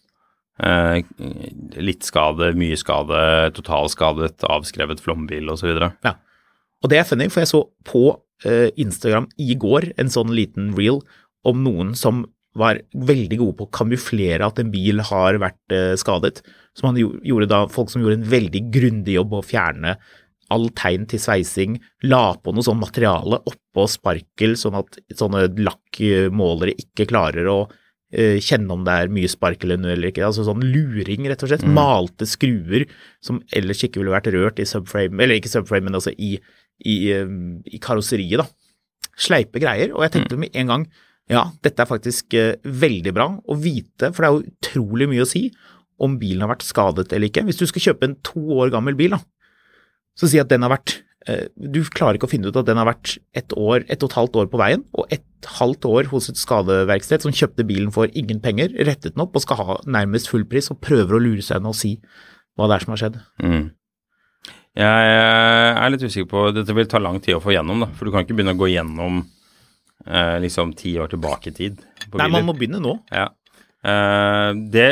litt skade, mye skade, totalskadet, avskrevet flombil og så videre. Ja, og det funny, for jeg så på Instagram i går en sånn liten reel om noen som var veldig gode på å kamuflere at en bil har vært skadet. Så man gjorde da folk som gjorde en veldig grundig jobb å fjerne all tegn til sveising, la på noe sånn materiale oppå sparkel, sånn at sånne lakkmålere ikke klarer å kjenne om det mye sparkel eller ikke. Altså sånn luring, rett og slett. Malte skruer som ellers ikke ville vært rørt i subframe, eller ikke subframe, men altså i karosseriet da. Sleipe greier, og jeg tenkte med en gang, ja, dette faktisk veldig bra å vite, for det jo utrolig mye å si om bilen har vært skadet eller ikke. Hvis du skal kjøpe en 2 år gammel bil da, så si at den har vært, du klarer ikke å finne ut at den har vært 1 og et halvt år på veien, og 1,5 år hos et skadeverksted som kjøpte bilen for ingen penger, rettet den opp og skal ha nærmest full pris, og prøver å lure seg inn og si hva det som har skjedd. Jeg litt usikker på, dette vil ta lang tid å få gjennom da, for du kan ikke begynne å gå gjennom liksom 10 år tilbake i tid på biler. Nei, man må begynne nå. Ja. Det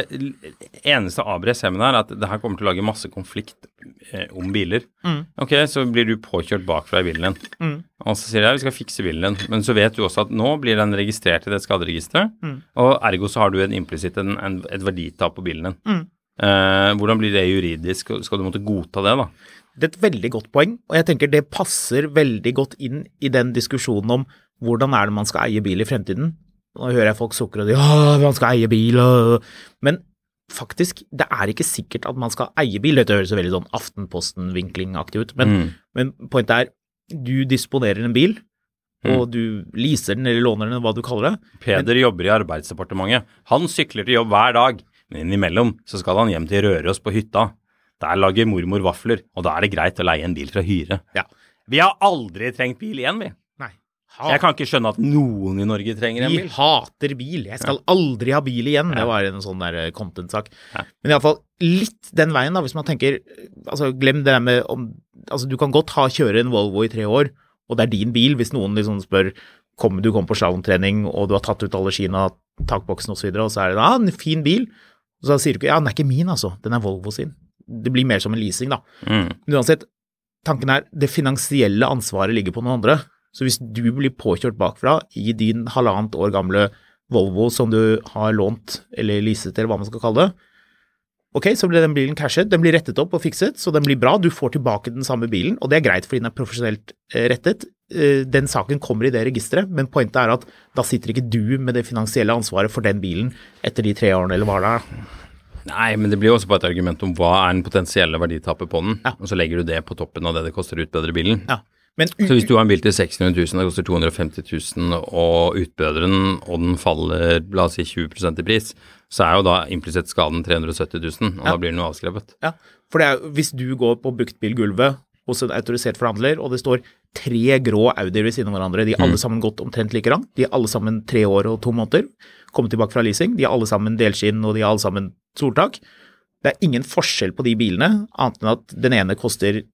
eneste avbredet jeg ser med det at det her kommer til å lage masse konflikt om biler. Ok, så blir du påkjørt bakfra i bilen din. Og så sier jeg, vi skal fikse bilen din. Men så vet du også at nå blir den registrert i det skaderegisteret, og ergo så har du en implisitt et verditap på bilen din. Hvordan blir det juridisk? Skal du måtte godta det da? Det et veldig godt poeng, og jeg tenker det passer veldig godt inn i den diskusjonen om hvordan det man skal eie bil i fremtiden. Nå hører jeg folk sukker og de, man skal eie bil, men faktisk, det ikke sikkert at man skal eie bil. Dette høres veldig sånn Aftenposten-vinklingaktig ut, men pointet du disponerer en bil, og du leaser den eller låner den, hva du kaller det. Peder jobber i Arbeidsdepartementet. Han sykler til jobb hver dag, men innimellom så skal han hjem til Røros på hytta. Der lager mormor vafler, og da det greit å leie en bil fra Hyre. Ja. Vi har aldri trengt bil igjen, vi. Nei. Jeg kan ikke skjønne at noen i Norge trenger en bil. Vi hater bil. Jeg skal aldri ha bil igjen. Det var en sånn der content-sak. Men i alle fall litt den veien da, hvis man tenker, altså glem det der med altså du kan godt kjøre en Volvo i 3 år, og det din bil, hvis noen liksom spør, du kom på slalomtrening, og du har tatt ut alle skiene av takboksen og så videre, og så det en fin bil, og så sier du ikke, ja, den ikke min altså, den Volvo sin. Det blir mer som en leasing da. Men uansett, tanken det finansielle ansvaret ligger på noen andre. Så hvis du blir påkjørt bakfra i din 1,5 år gamle Volvo som du har lånt eller leaset eller hva man skal kalle det, ok, så blir den bilen cashet, den blir rettet opp og fikset, så den blir bra, du får tilbake den samme bilen, og det greit fordi den profesjonelt rettet. Den saken kommer i det registeret, men pointet at da sitter ikke du med det finansielle ansvaret for den bilen etter de 3 årene eller hva det Nei, men det blir også bare et argument om hva den potensielle verditapet på den, og så legger du det på toppen av det koster å utbedre bilen. Ja. Men så hvis du har en bil til 600 000, det koster 250 000 og utbedre den, og den faller, la oss si 20% i pris, så jo da implisitt skaden 370 000, og da blir den jo avskrevet. Ja, for hvis du går på bruktbilgulvet hos en autorisert forhandler, og det står 3 grå Audier ved siden av hverandre, de alle sammen gått omtrent like rangt, de alle sammen 3 år og 2 måneder, kommet tilbake fra leasing, de alle sammen delskinn, og de alle sammen soltak. Det ingen forskjell på de bilene, annet enn at den ene koster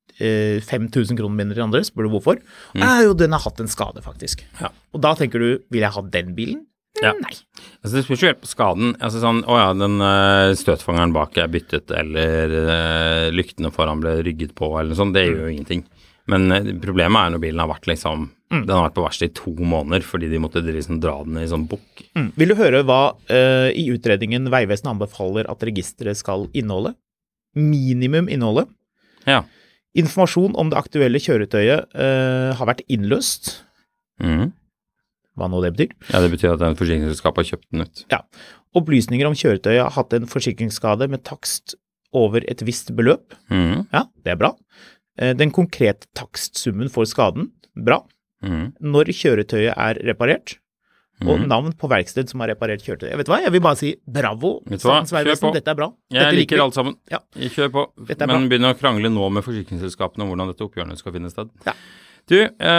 5.000 kroner mindre enn andre, spør du hvorfor? Jo, den har hatt en skade faktisk. Ja. Og da tenker du, vil jeg ha den bilen? Ja. Nei. Altså det spørs jo helt på skaden, altså sånn, den støtfangeren bak byttet, eller lyktene foran ble rygget på, eller noe sånt, det gjør jo ingenting. Men problemet når bilen har vært liksom, den har vært på verksted i 2 måneder, fordi de måtte liksom dra den i sånn bukk. Vil du høre hva i utredningen Veivesenet anbefaler at registeret skal inneholde? Minimum inneholde. Ja. Informasjon om det aktuelle kjøretøyet har vært innløst. Hva nå det betyr? Ja, det betyr at en forsikringsselskap har kjøpt den ut. Ja. Opplysninger om kjøretøyet har hatt en forsikringsskade med takst over et visst beløp. Ja, det bra. Den konkrete takstsummen for skaden, bra. Når kjøretøyet reparert, og navn på verksted som har reparert kjøretøyet. Vet du hva, jeg vil bare si bravo, Statens Vegvesen, dette bra. Jeg liker alt sammen. Ja. Kjør på, men begynner å krangle nå med forsikringsselskapene om hvordan dette oppgjørene skal finne sted. Ja. Du,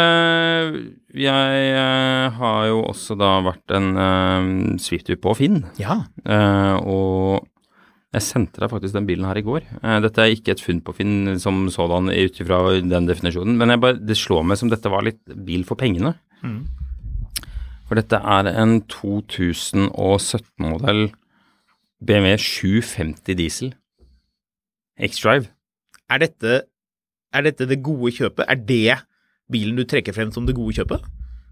jeg har jo også da vært en svift på Finn. Ja. Og jeg sendte deg faktisk den bilen her i går. Dette ikke et funn på Finn som sådan utifra den definisjonen, men det slår meg som dette var litt bil for pengene. For dette en 2017-modell BMW 750 diesel. X-Drive. Er dette det gode kjøpet? Det bilen du trekker frem som det gode kjøpet?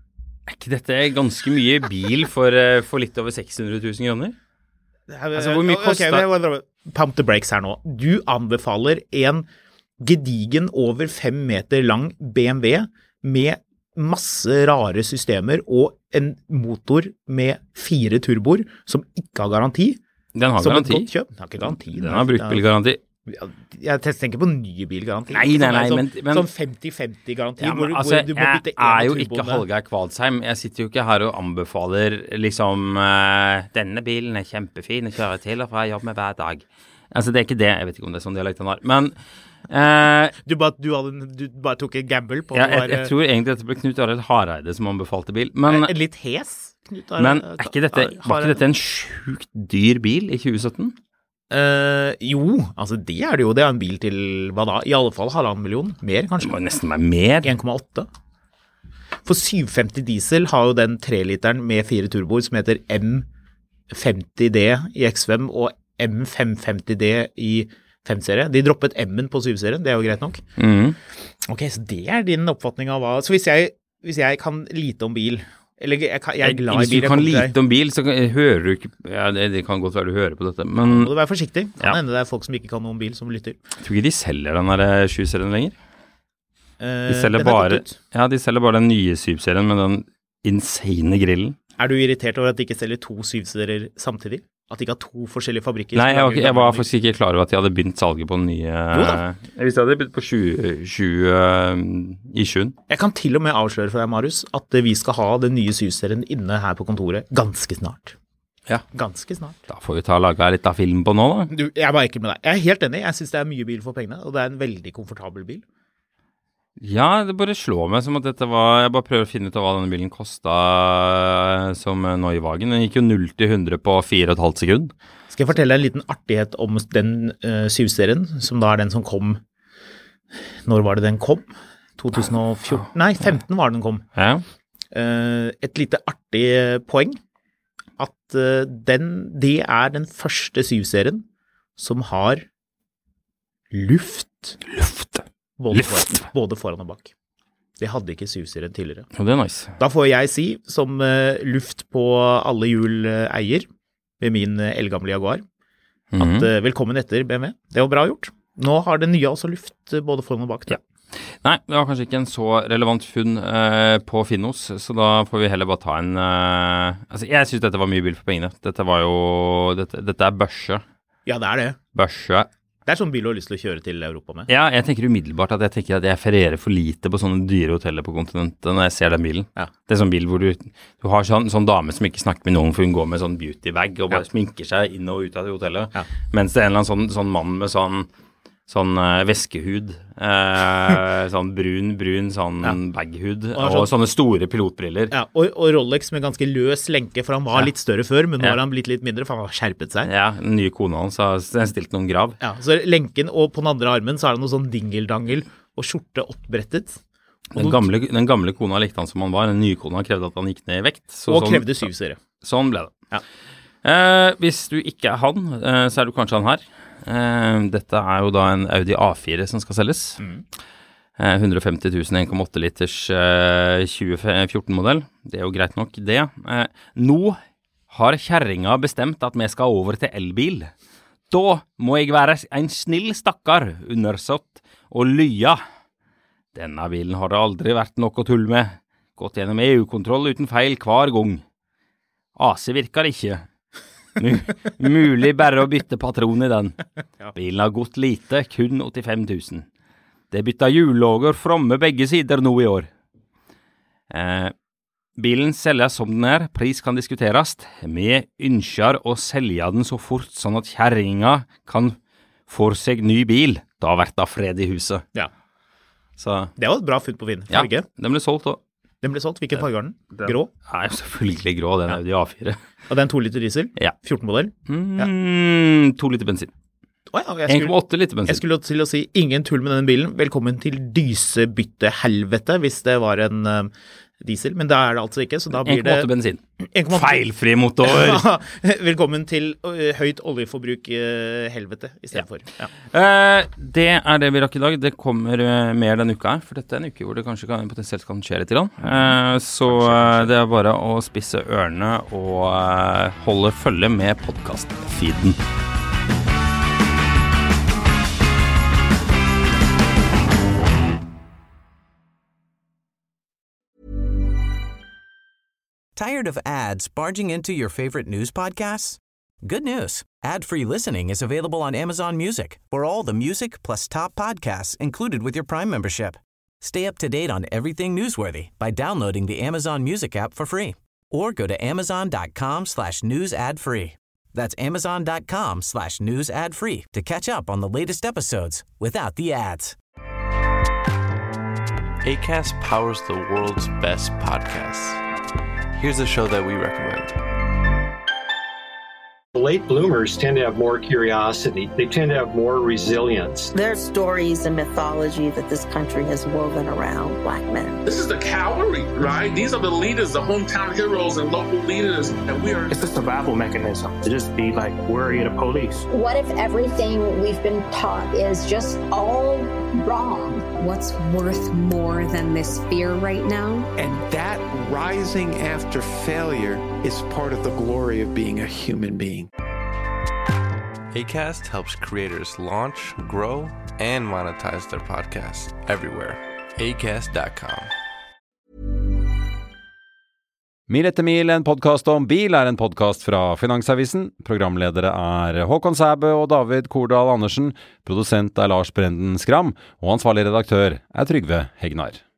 ikke dette ganske mye bil for litt over 600 000 kroner? Altså, hvor mye koster... Pump the brakes her nå. Du anbefaler en gedigen over 5 meter lang BMW med masse rare systemer og en motor med 4 turboer som ikke har garanti. Den har som garanti. Et godt kjøp. Den har ikke garanti. Den har bruktbilgaranti. Jeg tenker på nye bilgaranti. Nei, men... Sånn 50-50 garanti, ja, men, hvor du må bytte en av jeg jo ikke Hallgeir Kvadsheim. Jeg sitter jo ikke her og anbefaler liksom denne bilen kjempefin, jeg kjører til og fra jobb med hver dag. Altså, det ikke det. Jeg vet ikke om det sånn dialekt han har. Men... Du bare tok en gamble på jeg tror egentlig dette ble Knut Arild Hareide som anbefalte bil. Men, litt hes, Knut Arild. Men var ikke dette en sjukt dyr bil i 2017? Jo, altså det er det jo. Det er en bil til, hva da? I alle fall 1,5 million. Mer, kanskje? Det må nesten være mer. 1,8. For 750 diesel har jo den 3-literen med 4 turboer som heter M50D i X5 og M550D i 5-serie. De droppet M-en på 7-serien, det er jo greit nok. Ok, så det er din oppfatning av hva... Så hvis jeg kan lite om bil... Eller jeg er glad i bil. Hvis du kan lite om bil, så hører du ikke... Ja, det kan godt være du hører på dette, men... Må du være forsiktig. Kan hende det er folk som ikke kan noe om bil som lytter. Jeg tror ikke de selger den der 7-serien lenger. De selger de selger bare den nye 7-serien med den insane grillen. Er du irritert over at de ikke selger 2 7-serier samtidig? At de ikke har 2 forskjellige fabrikker? Nei, jeg var faktisk ikke klar over at de hadde begynt salget på den nye... Jeg visste at de hadde begynt på 7. Jeg kan til og med avsløre for deg, Marius, at vi skal ha den nye 7-serien inne her på kontoret ganske snart. Ja. Ganske snart. Da får vi laga litt av film på nå, da. Jeg var ikke med deg. Jeg er helt enig. Jeg synes det er mye bil for pengene, og det er en veldig komfortabel bil. Ja, det bare slår meg som at dette var... Jeg bare prøver å finne ut av hva denne bilen kostet som Neuwagen. Den gikk jo 0-100 på 4,5 sekund. Skal jeg fortelle deg en liten artighet om den 7-serien, som da er den som kom... Når var det den kom? 2014? Nei, 15 var den kom. Ja. Et lite artig poeng, at det er den første 7-serien som har luft. Både foran og bak. Det hadde ikke 7-serien tidligere. Og det er nice. Da får jeg si, som luft på alle hjul eier, ved min eldgamle Jaguar, at velkommen etter BMW. Det var bra gjort. Nå har det nye også luft både foran og bak. Ja. Nei, det var kanskje ikke en så relevant funn på Finnos, så da får vi heller bare ta en... Altså, jeg synes dette var mye bil for pengene. Dette er børse. Ja, det er det. Børse. Det er sånn bil du har lyst til å kjøre til Europa med. Ja, jeg tenker umiddelbart at jeg ferierer for lite på sånne dyre hoteller på kontinentet når jeg ser den bilen. Ja. Det er sånn bil hvor du har sånn dame som ikke snakker med noen, for hun går med sånn beauty bag og bare sminker seg inn og ut av det hotellet. Ja. Mens det er en eller annen sånn mann med sånn væskehud, sånn brun sånn baghud, og sånne store pilotbriller. Ja, og Rolex med ganske løs lenke, for han var litt større før, men nå har han blitt litt mindre, for han har skjerpet seg. Ja, den nye kona hans har stilt noen grav. Ja, så lenken, og på den andre armen så er det noe sånn dingeldangel, og skjorte oppbrettet. Den gamle kona likte han som han var, den nye kona krevde at han gikk ned i vekt. Og krevde 7-serie. Sånn ble det. Ja. Hvis du ikke er han, så er du kanskje han her. Dette er jo da en Audi A4 som skal selges. 150 000, 1,8 liters 2014-modell. Det er jo greit nok det. Nå har kjerringa bestemt at vi skal over til elbil. Da må jeg være en snill stakkar, undersått og lya. Denne bilen har det aldri vært noe tull med. Gått gjennom EU-kontroll uten feil hver gang. AC virker ikke. Mulig bare å bytte patron i den. Bilen har gått lite, kun 85 000. Det bytta hjullåger framme begge sider nå i år. Bilen selges som den er, pris kan diskuteres. Vi ønsker å selge den så fort, sånn at kjerringa kan få seg ny bil. Da har vært av fred i huset. Ja. Så. Det var et bra funn på Finn. Farge. Ja, den ble solgt også. Den ble solgt. Hvilken farge var den? Grå? Nei, selvfølgelig grå. Den er jo de A4. Og det er en 2 liter diesel? Ja. 14-modell? 2 liter bensin. 1,8 liter bensin. Jeg skulle til å si ingen tull med denne bilen. Velkommen til dysebyttehelvete, hvis det var en diesel, men da det altså ikke, så da blir 1,8 bensin. 1,8. Feilfri motor! Velkommen til høyt oljeforbruk helvete i stedet for. Ja. Det det vi rakk i dag. Det kommer mer denne uka her, for dette en uke hvor det kanskje potensielt kan skje litt. Så det bare å spisse ørene og holde følge med podcast-feeden. Tired of ads barging into your favorite news podcasts? Good news. Ad-free listening is available on Amazon Music for all the music plus top podcasts included with your Prime membership. Stay up to date on everything newsworthy by downloading the Amazon Music app for free or go to amazon.com/news ad free. That's amazon.com/news ad free to catch up on the latest episodes without the ads. Acast powers the world's best podcasts. Here's a show that we recommend. Late bloomers tend to have more curiosity. They tend to have more resilience. There's stories and mythology that this country has woven around Black men. This is the cavalry, right? These are the leaders, the hometown heroes and local leaders. And we are... It's a survival mechanism to just be like worried of police. What if everything we've been taught is just all wrong? What's worth more than this fear right now? And that rising after failure is part of the glory of being a human being. Acast helps creators launch, grow, and monetize their podcasts everywhere. Acast.com. Mil etter mil, en podcast om bil, en podcast fra Finansavisen. Programledere Håkon Sæbø og David Kordal Andersen. Produsent Lars Brenden Skram. Og ansvarlig redaktør Trygve Hegnar.